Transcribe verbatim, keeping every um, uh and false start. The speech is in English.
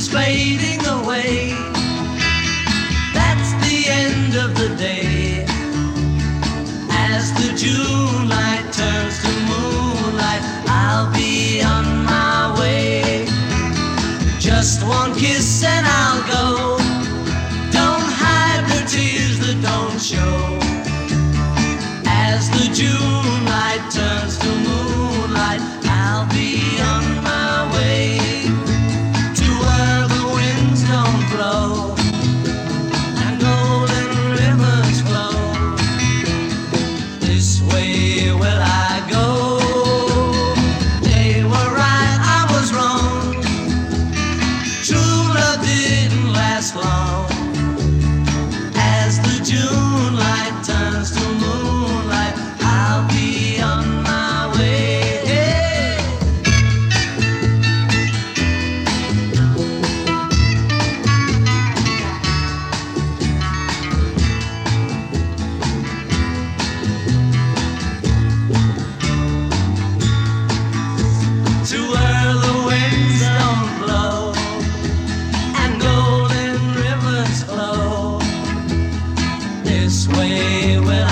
fading away. That's the end of the day. As the June light turns to moonlight, I'll be on my way. Just one kiss and I'll go. Don't hide the tears that don't show. As the June light turns to moonlight, I'll be on my way to where the winds don't blow and golden rivers flow. This way will I go. They were right, I was wrong. True love didn't last long. As the June light turns to moonlight, I'll be on my way. To where the winds don't blow and golden rivers flow. This way will